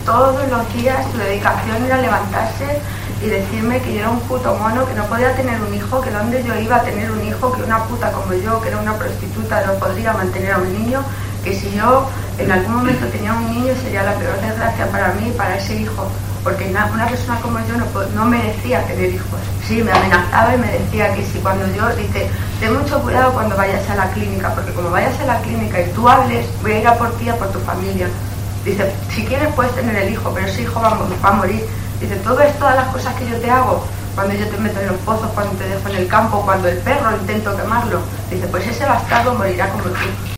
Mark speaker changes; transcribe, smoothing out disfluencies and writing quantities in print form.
Speaker 1: todos los días su dedicación era levantarse y decirme que yo era un puto mono, que no podía tener un hijo, que donde yo iba a tener un hijo, que una puta como yo, que era una prostituta, no podría mantener a un niño, que si yo en algún momento tenía un niño sería la peor desgracia para mí y para ese hijo, porque una persona como yo no merecía tener hijos. Sí, me amenazaba y me decía que si cuando yo, dice, ten mucho cuidado cuando vayas a la clínica, porque como vayas a la clínica y tú hables, voy a ir a por ti y a por tu familia. Dice, si quieres puedes tener el hijo, pero ese hijo va a morir. Dice, tú ves todas las cosas que yo te hago, cuando yo te meto en los pozos, cuando te dejo en el campo, cuando el perro intento quemarlo. Dice, pues ese bastardo morirá como tú.